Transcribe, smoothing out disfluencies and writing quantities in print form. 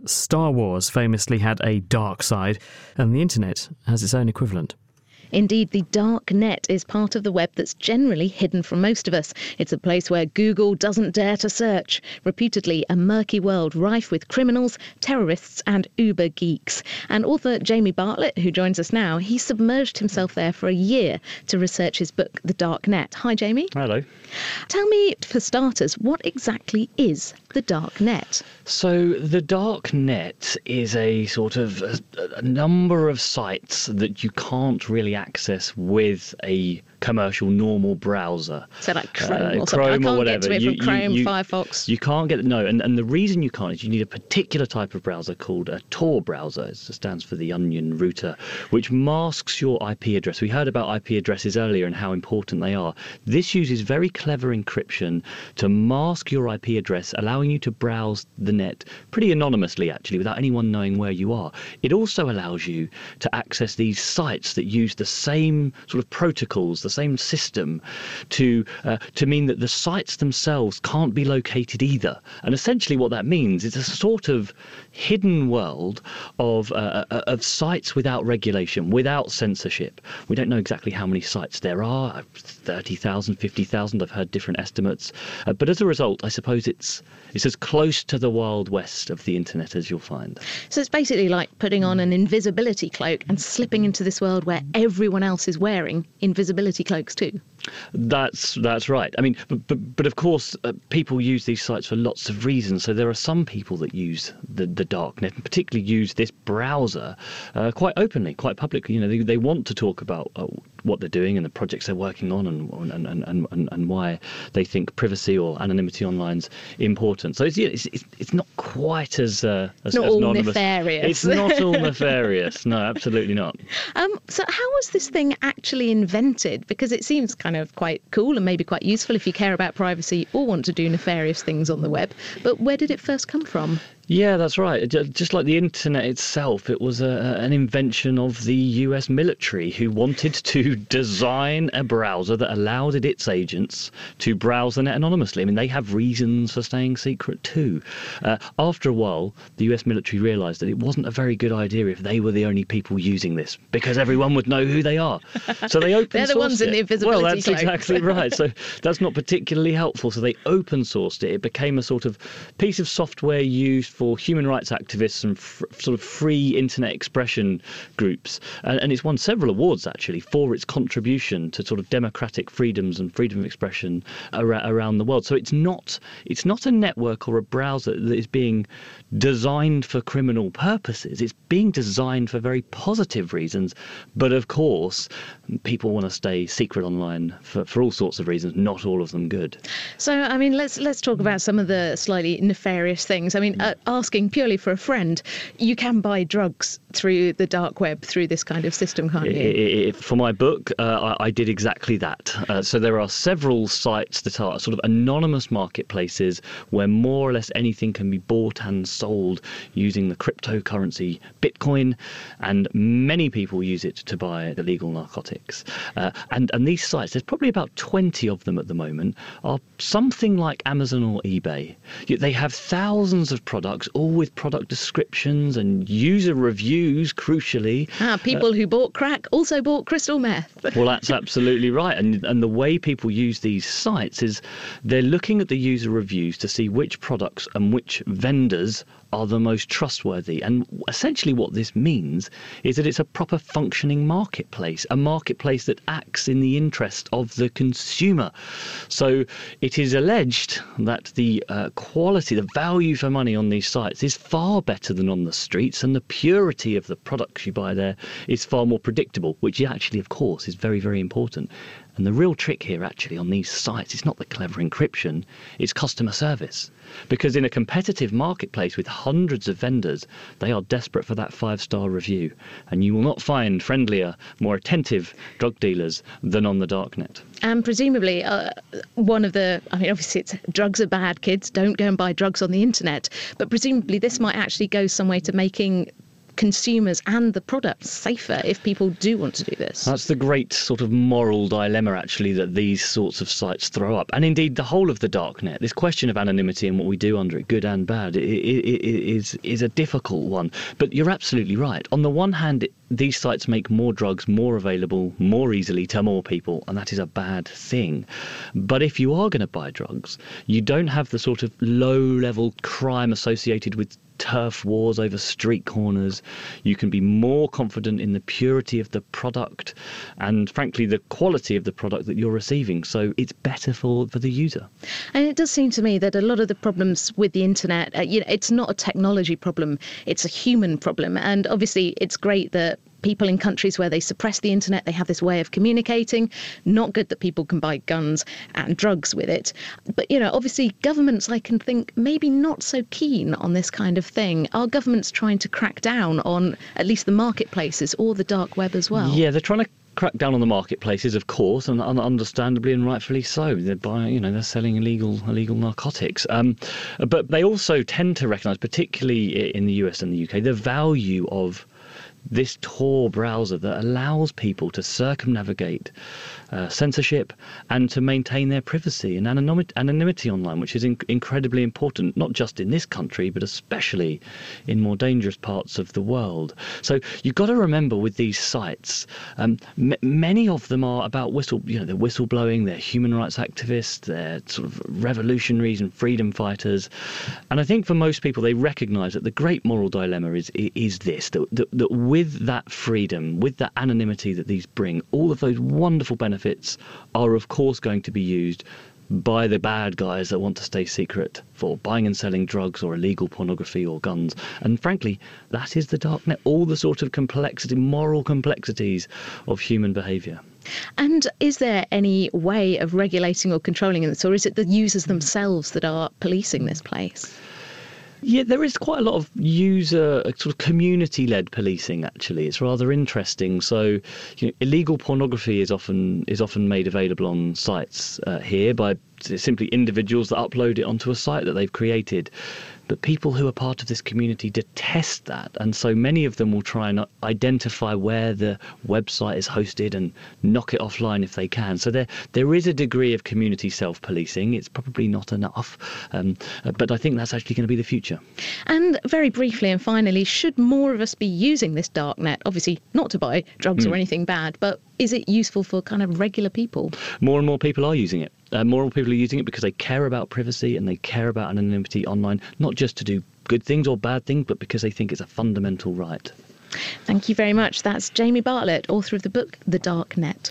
Star Wars famously had a dark side, and the internet has its own equivalent. Indeed, the dark net is part of the web that's generally hidden from most of us. It's a place where Google doesn't dare to search. Reputedly, a murky world rife with criminals, terrorists and uber geeks. And author Jamie Bartlett, who joins us now, he submerged himself there for a year to research his book, The Dark Net. Hi, Jamie. Hello. Tell me, for starters, what exactly is the dark net? So the dark net is a sort of a number of sites that you can't really access with a commercial normal browser. So like Chrome or something. Chrome I can't or whatever. get to it from Chrome, Firefox. You can't get no, and the reason you can't is you need a particular type of browser called a Tor browser. It stands for the Onion Router, which masks your IP address. We heard about IP addresses earlier and how important they are. This uses very clever encryption to mask your IP address, allowing you to browse the net pretty anonymously, actually, without anyone knowing where you are. It also allows you to access these sites that use the same sort of protocols, the same system, to mean that the sites themselves can't be located either. And essentially what that means is a sort of hidden world of sites without regulation, without censorship. We don't know exactly how many sites there are, 30,000, 50,000, I've heard different estimates. But as a result, I suppose it's as close to the Wild West of the internet as you'll find. So it's basically like putting on an invisibility cloak and slipping into this world where everyone else is wearing invisibility cloaks too. That's right. I mean, but of course, people use these sites for lots of reasons. So there are some people that use the darknet, and particularly use this browser quite openly, quite publicly. You know, they want to talk about what they're doing and the projects they're working on, and why they think privacy or anonymity online is important. So it's not quite as not as all anonymous. nefarious. It's not all nefarious. No, absolutely not. So how was this thing actually invented? Because it seems kind of quite cool and maybe quite useful if you care about privacy or want to do nefarious things on the web. But where did it first come from? Yeah, that's right. Just like the internet itself, it was an invention of the US military, who wanted to design a browser that allowed its agents to browse the net anonymously. I mean, they have reasons for staying secret too. After a while, the US military realised that it wasn't a very good idea if they were the only people using this, because everyone would know who they are. So they open sourced They're the ones in the invisibility Well, that's cloak. exactly right. So that's not particularly helpful. So they open sourced it. It became a sort of piece of software used for human rights activists and sort of free internet expression groups. And it's won several awards, actually, for its contribution to sort of democratic freedoms and freedom of expression around the world. So it's not a network or a browser that is being designed for criminal purposes. It's being designed for very positive reasons. But of course, people want to stay secret online for all sorts of reasons, not all of them good. So, I mean, let's talk about some of the slightly nefarious things. I mean, asking purely for a friend, you can buy drugs through the dark web through this kind of system, can't you? For my book, I did exactly that. So there are several sites that are sort of anonymous marketplaces where more or less anything can be bought and sold using the cryptocurrency Bitcoin, and many people use it to buy illegal narcotics. And these sites, there's probably about 20 of them at the moment, are something like Amazon or eBay. They have thousands of products, all with product descriptions and user reviews, crucially. People who bought crack also bought crystal meth. Well, that's absolutely right. And the way people use these sites is they're looking at the user reviews to see which products and which vendors are the most trustworthy. And essentially what this means is that it's a proper functioning marketplace, a marketplace that acts in the interest of the consumer. So it is alleged that the quality, the value for money on these sites is far better than on the streets, and the purity of the products you buy there is far more predictable, which actually, of course, is very, very important. And the real trick here, actually, on these sites, is not the clever encryption, it's customer service. Because in a competitive marketplace with hundreds of vendors, they are desperate for that 5-star review. And you will not find friendlier, more attentive drug dealers than on the darknet. And presumably, obviously it's drugs are bad, kids, don't go and buy drugs on the internet. But presumably this might actually go some way to making consumers and the products safer if people do want to do this? That's the great sort of moral dilemma, actually, that these sorts of sites throw up. And indeed, the whole of the darknet, this question of anonymity and what we do under it, good and bad, is a difficult one. But you're absolutely right. On the one hand, these sites make more drugs more available more easily to more people, and that is a bad thing. But if you are going to buy drugs, you don't have the sort of low-level crime associated with turf wars over street corners. You can be more confident in the purity of the product and, frankly, the quality of the product that you're receiving. So it's better for the user. And it does seem to me that a lot of the problems with the internet, it's not a technology problem, it's a human problem. And obviously it's great that people in countries where they suppress the internet, they have this way of communicating. Not good that people can buy guns and drugs with it. But, obviously governments, I can think, maybe not so keen on this kind of thing. Are governments trying to crack down on at least the marketplaces or the dark web as well? Yeah, they're trying to crack down on the marketplaces, of course, and understandably and rightfully so. They're selling illegal narcotics. But they also tend to recognise, particularly in the US and the UK, the value of this Tor browser that allows people to circumnavigate censorship and to maintain their privacy and anonymity online, which is incredibly important, not just in this country, but especially in more dangerous parts of the world. So you've got to remember with these sites, many of them are about they're whistleblowing, they're human rights activists, they're sort of revolutionaries and freedom fighters. And I think for most people, they recognise that the great moral dilemma is this, that with that freedom, with that anonymity that these bring, all of those wonderful benefits are of course going to be used by the bad guys that want to stay secret for buying and selling drugs or illegal pornography or guns. And frankly, that is the darknet, all the sort of moral complexities of human behaviour. And is there any way of regulating or controlling this, or is it the users themselves that are policing this place? Yeah, there is quite a lot of user, sort of community-led policing, actually. It's rather interesting. So, illegal pornography is often made available on sites here by simply individuals that upload it onto a site that they've created. But people who are part of this community detest that, and so many of them will try and identify where the website is hosted and knock it offline if they can. So there is a degree of community self-policing. It's probably not enough, but I think that's actually going to be the future. And very briefly and finally, should more of us be using this darknet? Obviously not to buy drugs or anything bad, but is it useful for kind of regular people? More and more people are using it. More and more people are using it because they care about privacy and they care about anonymity online, not just to do good things or bad things, but because they think it's a fundamental right. Thank you very much. That's Jamie Bartlett, author of the book The Dark Net.